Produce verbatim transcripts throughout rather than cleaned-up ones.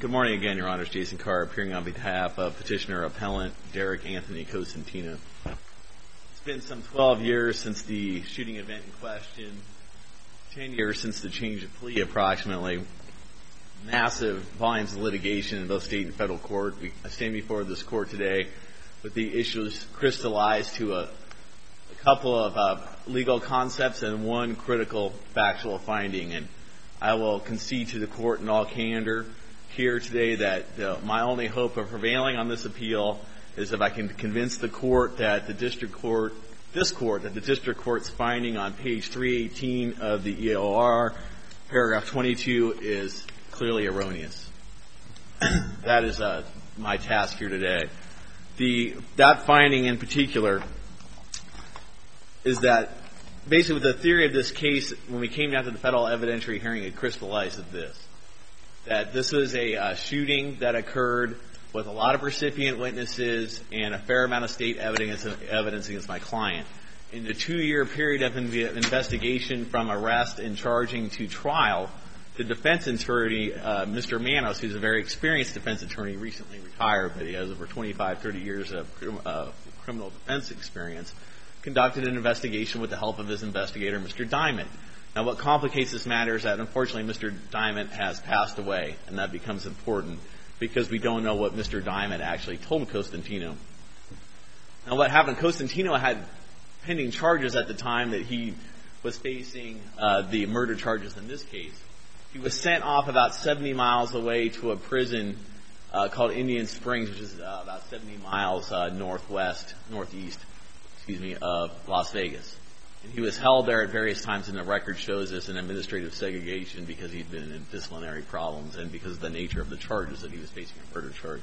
Good morning again, Your Honors. Jason Carr appearing on behalf of Petitioner Appellant Derek Anthony Cosentino. It's been some twelve years since the shooting event in question, ten years since the change of plea approximately, massive volumes of litigation in both state and federal court. We stand before this court today with the issues crystallized to a, a couple of uh, legal concepts and one critical factual finding. And I will concede to the court in all candor here today that uh, my only hope of prevailing on this appeal is if I can convince the court that the district court, this court, that the district court's finding on page three eighteen of the E O R, paragraph twenty-two, is clearly erroneous. That is uh, my task here today. The that finding in particular is that basically the theory of this case, when we came down to the federal evidentiary hearing, it crystallized as this: that this was a uh, shooting that occurred with a lot of recipient witnesses and a fair amount of state evidence, evidence against my client. In the two-year period of investigation from arrest and charging to trial, the defense attorney, uh, Mister Manos, who's a very experienced defense attorney, recently retired, but he has over twenty-five, thirty years of uh, criminal defense experience, conducted an investigation with the help of his investigator, Mister Diamond. Now, what complicates this matter is that, unfortunately, Mister Diamond has passed away, and that becomes important because we don't know what Mister Diamond actually told Cosentino. Now, what happened, Cosentino had pending charges at the time that he was facing uh, the murder charges in this case. He was sent off about seventy miles away to a prison uh, called Indian Springs, which is uh, about seventy miles uh, northwest, northeast, excuse me, of Las Vegas. And he was held there at various times, and the record shows this in administrative segregation because he'd been in disciplinary problems and because of the nature of the charges that he was facing, a murder charge.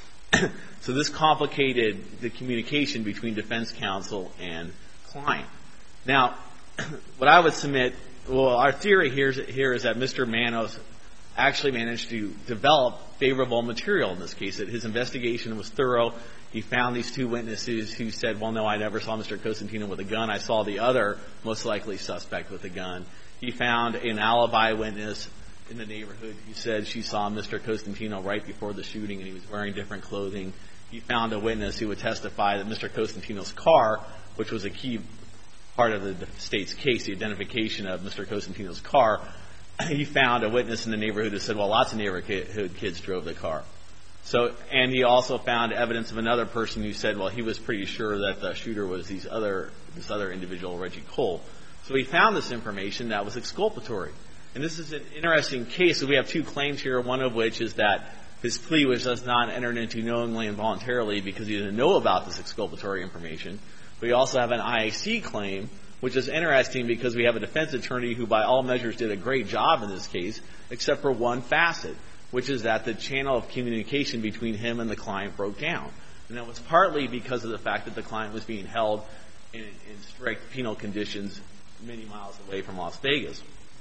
So this complicated the communication between defense counsel and client. Now, what I would submit, well, our theory here is, here is that Mister Manos actually managed to develop favorable material in this case, that his investigation was thorough. He found these two witnesses who said, well, no, I never saw Mister Cosentino with a gun. I saw the other most likely suspect with a gun. He found an alibi witness in the neighborhood who said she saw Mister Cosentino right before the shooting and he was wearing different clothing. He found a witness who would testify that Mister Cosentino's car, which was a key part of the state's case, the identification of Mister Cosentino's car, he found a witness in the neighborhood who said, well, lots of neighborhood kids drove the car. So, and he also found evidence of another person who said, well, he was pretty sure that the shooter was these other, this other individual, Reggie Cole. So he found this information that was exculpatory. And this is an interesting case. So we have two claims here, one of which is that his plea was just not entered into knowingly and voluntarily because he didn't know about this exculpatory information. We also have an I A C claim, which is interesting because we have a defense attorney who by all measures did a great job in this case, except for one facet, which is that the channel of communication between him and the client broke down. And that was partly because of the fact that the client was being held in, in strict penal conditions many miles away from Las Vegas.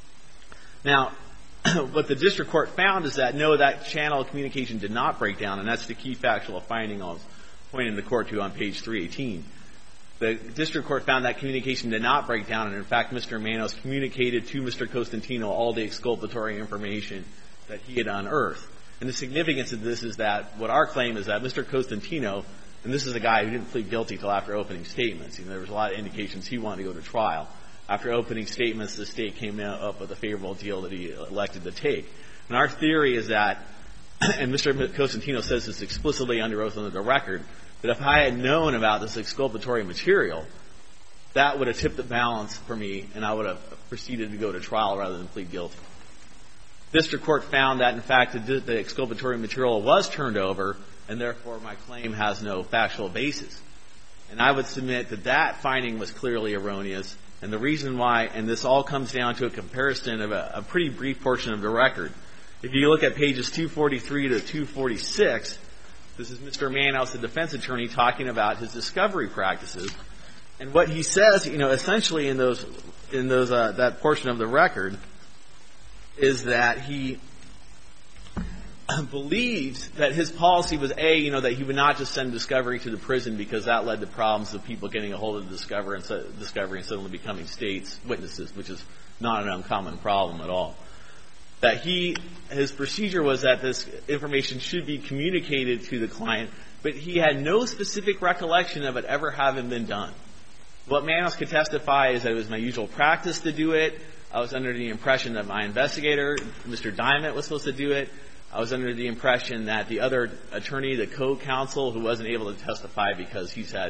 Now, what the district court found is that, no, that channel of communication did not break down, and that's the key factual finding I was pointing the court to on page three eighteen. The district court found that communication did not break down, and in fact, Mister Manos communicated to Mister Cosentino all the exculpatory information that he had unearthed. And the significance of this is that what our claim is that Mister Cosentino, and this is a guy who didn't plead guilty until after opening statements. You know, there was a lot of indications he wanted to go to trial. After opening statements, the state came up with a favorable deal that he elected to take. And our theory is that, and Mister Cosentino says this explicitly under oath under the record, that if I had known about this exculpatory material, that would have tipped the balance for me, and I would have proceeded to go to trial rather than plead guilty. District court found that, in fact, the, the exculpatory material was turned over, and therefore my claim has no factual basis. And I would submit that that finding was clearly erroneous, and the reason why, and this all comes down to a comparison of a, a pretty brief portion of the record. If you look at pages two forty-three to two forty-six, this is Mister Manos, the defense attorney, talking about his discovery practices. And what he says, you know, essentially in those, in those, uh, that portion of the record, is that he believes that his policy was, A, you know, that he would not just send discovery to the prison because that led to problems of people getting a hold of the discovery and, so, discovery and suddenly becoming state's witnesses, which is not an uncommon problem at all. that he, his procedure was that this information should be communicated to the client, but he had no specific recollection of it ever having been done. What Manos could testify is that it was my usual practice to do it. I was under the impression that my investigator, Mister Diamond, was supposed to do it. I was under the impression that the other attorney, the co-counsel, who wasn't able to testify because he's had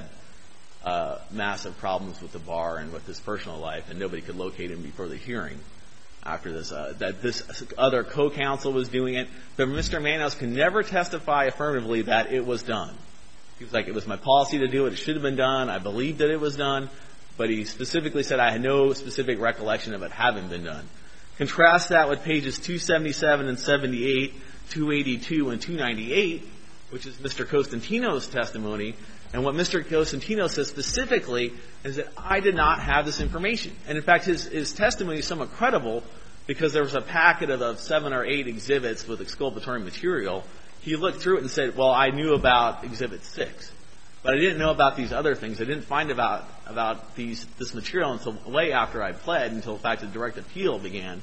uh, massive problems with the bar and with his personal life, and nobody could locate him before the hearing after this, uh, that this other co-counsel was doing it. But Mister Manos can never testify affirmatively that it was done. He was like, it was my policy to do it. It should have been done. I believed that it was done. But he specifically said I had no specific recollection of it having been done. Contrast that with pages two seventy-seven and seventy-eight, two eighty-two and two ninety-eight, which is Mister Costantino's testimony. And what Mister Costantino says specifically is that I did not have this information. And in fact, his, his testimony is somewhat credible because there was a packet of, of seven or eight exhibits with exculpatory material. He looked through it and said, well, I knew about exhibit six. But I didn't know about these other things. I didn't find about about these this material until way after I pled, until in fact the direct appeal began.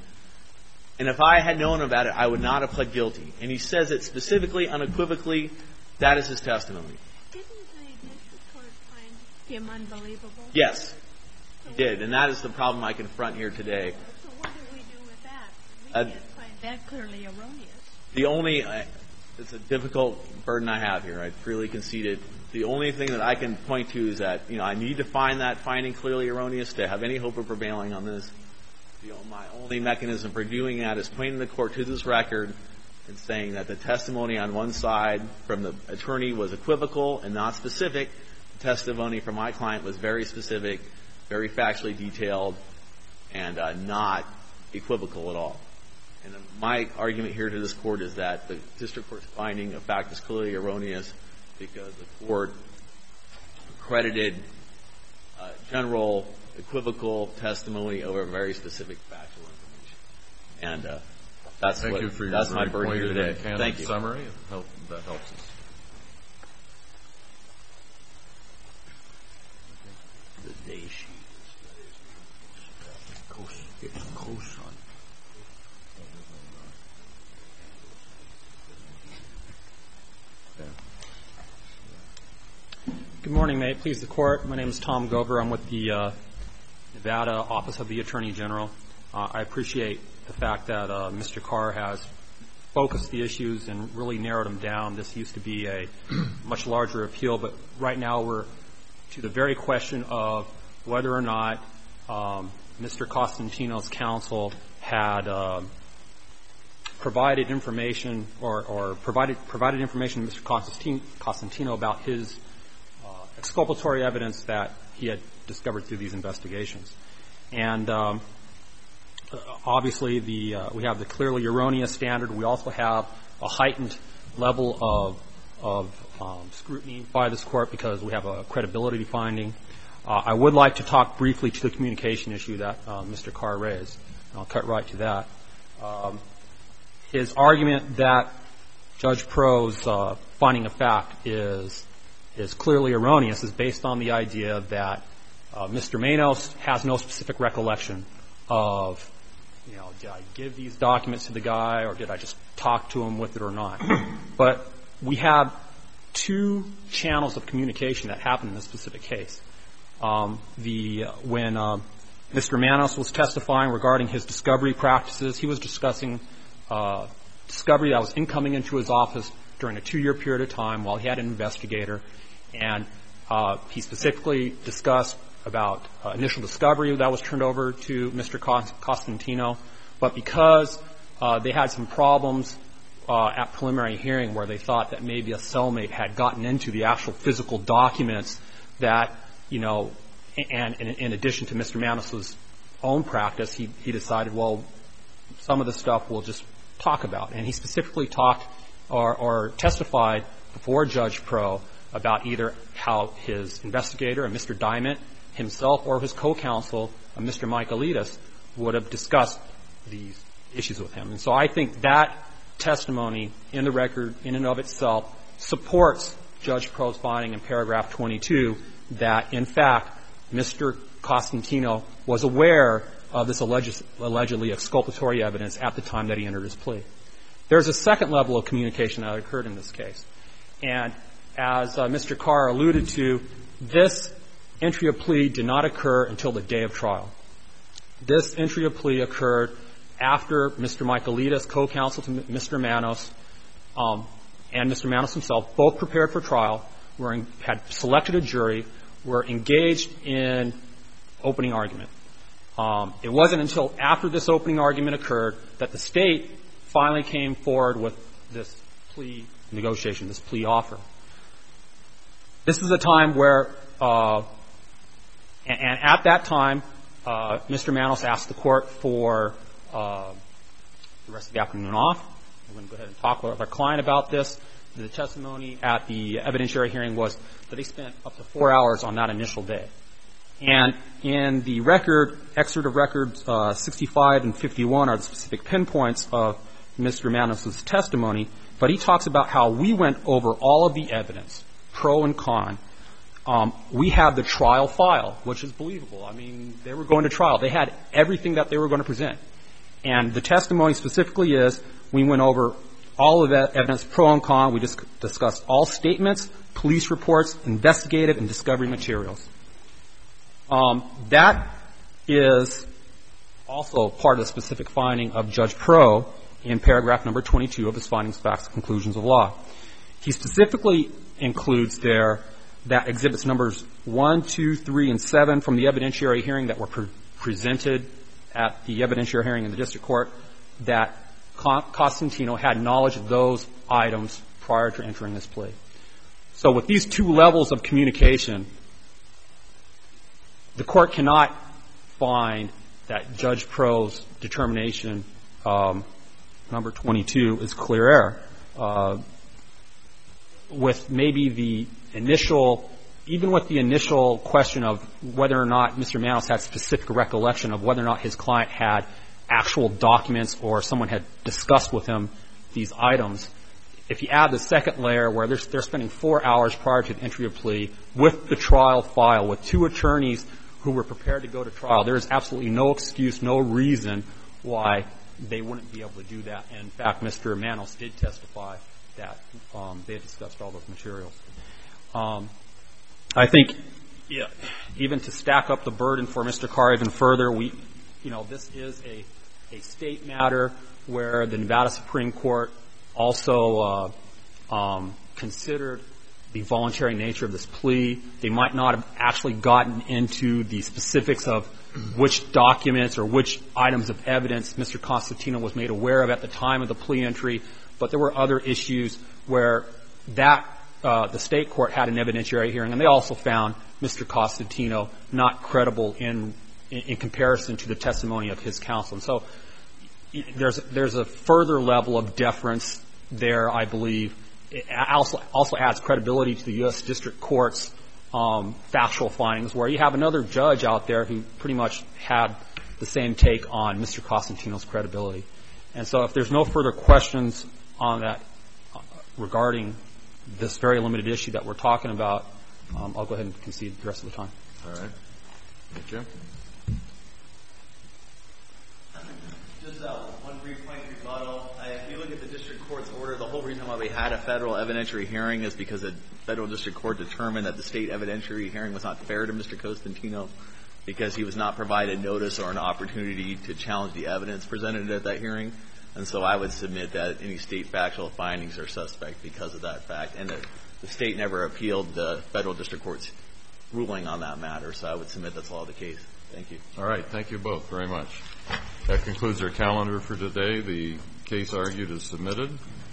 And if I had known about it, I would not have pled guilty. And he says it specifically, unequivocally. That is his testimony. Didn't the district court find him unbelievable? Yes, he did. And that is the problem I confront here today. So what do we do with that? We Uh, can't find that clearly erroneous. The only uh, it's a difficult burden I have here. I freely concede it. The only thing that I can point to is that, you know, I need to find that finding clearly erroneous to have any hope of prevailing on this. You know, my only mechanism for doing that is pointing the court to this record and saying that the testimony on one side from the attorney was equivocal and not specific. The testimony from my client was very specific, very factually detailed, and uh, not equivocal at all. And my argument here to this court is that the district court's finding of fact is clearly erroneous because the court credited uh, general equivocal testimony over very specific factual information. And uh, that's Thank what you for your that's my burden here today. and Thank you. Summary. Help, that helps us. The day sheet is cosign. Good morning. May it please the Court. My name is Tom Gover. I'm with the uh, Nevada Office of the Attorney General. Uh, I appreciate the fact that uh, Mister Carr has focused the issues and really narrowed them down. This used to be a much larger appeal, but right now we're to the very question of whether or not um, Mister Costantino's counsel had uh, provided information or, or provided provided information to Mister Costantino about his exculpatory evidence that he had discovered through these investigations. And um, obviously, the uh, we have the clearly erroneous standard. We also have a heightened level of of um, scrutiny by this Court because we have a credibility finding. Uh, I would like to talk briefly to the communication issue that uh, Mister Carr raised. And I'll cut right to that. Um, his argument that Judge Pro's uh, finding of fact is is clearly erroneous is based on the idea that uh, Mister Manos has no specific recollection of, you know, did I give these documents to the guy or did I just talk to him with it or not? But we have two channels of communication that happened in this specific case. Um, the uh, when uh, Mister Manos was testifying regarding his discovery practices, he was discussing uh, discovery that was incoming into his office during a two-year period of time while he had an investigator. And uh, he specifically discussed about uh, initial discovery that was turned over to Mister Costantino. But because uh, they had some problems uh, at preliminary hearing where they thought that maybe a cellmate had gotten into the actual physical documents that, you know, and, and in addition to Mister Manos's own practice, he, he decided, well, some of the stuff we'll just talk about. And he specifically talked or, or testified before Judge Pro about either how his investigator, Mister Diamond himself, or his co-counsel, Mister Michaelides, would have discussed these issues with him. And so I think that testimony in the record in and of itself supports Judge Pro's finding in paragraph twenty-two that, in fact, Mister Costantino was aware of this alleged, allegedly exculpatory evidence at the time that he entered his plea. There's a second level of communication that occurred in this case. And as uh, Mister Carr alluded to, this entry of plea did not occur until the day of trial. This entry of plea occurred after Mister Michaelides, co-counsel to Mister Manos, um, and Mister Manos himself, both prepared for trial, were in, had selected a jury, were engaged in opening argument. Um, it wasn't until after this opening argument occurred that the State finally came forward with this plea negotiation, this plea offer. This is a time where, uh, and, and at that time, uh, Mister Manos asked the court for uh, the rest of the afternoon off. We're going to go ahead and talk with our client about this. The testimony at the evidentiary hearing was that they spent up to four hours on that initial day. And in the record, excerpt of records uh, sixty-five and fifty-one are the specific pinpoints of Mister Manos' testimony, but he talks about how we went over all of the evidence, pro and con. Um, we had the trial file, which is believable. I mean, they were going to trial. They had everything that they were going to present. And the testimony specifically is we went over all of that evidence, pro and con. We just discussed all statements, police reports, investigative and discovery materials. Um, that is also part of the specific finding of Judge Pro in paragraph number twenty-two of his findings, facts, and conclusions of law. He specifically includes there that exhibits numbers one, two, three, and seven from the evidentiary hearing that were pre- presented at the evidentiary hearing in the district court, that Costantino had knowledge of those items prior to entering this plea. So with these two levels of communication, the court cannot find that Judge Pro's determination, um, number twenty-two, is clear error. Uh, with maybe the initial, even with the initial question of whether or not Mister Manos had specific recollection of whether or not his client had actual documents or someone had discussed with him these items, if you add the second layer where they're, they're spending four hours prior to the entry of plea with the trial file, with two attorneys who were prepared to go to trial, there is absolutely no excuse, no reason why they wouldn't be able to do that. And in fact, Mister Manos did testify that um, they had discussed all those materials. Um, I think, yeah, even to stack up the burden for Mister Carr even further, we, you know, this is a, a state matter where the Nevada Supreme Court also uh, um, considered the voluntary nature of this plea. They might not have actually gotten into the specifics of which documents or which items of evidence Mister Costantino was made aware of at the time of the plea entry, but there were other issues where that uh, the state court had an evidentiary hearing, and they also found Mister Costantino not credible in, in in comparison to the testimony of his counsel. And so there's there's a further level of deference there, I believe. It also also adds credibility to the U S District Court's um, factual findings, where you have another judge out there who pretty much had the same take on Mister Costantino's credibility. And so if there's no further questions on that uh, regarding this very limited issue that we're talking about, um, I'll go ahead and concede the rest of the time. All right. Thank you. Just uh, one brief point of rebuttal. Uh, if you look at the district court's order, the whole reason why we had a federal evidentiary hearing is because the federal district court determined that the state evidentiary hearing was not fair to Mister Costantino because he was not provided notice or an opportunity to challenge the evidence presented at that hearing. And so I would submit that any state factual findings are suspect because of that fact, and that the state never appealed the federal district court's ruling on that matter. So I would submit that's all the case. Thank you. All right. Thank you both very much. That concludes our calendar for today. The case argued is submitted.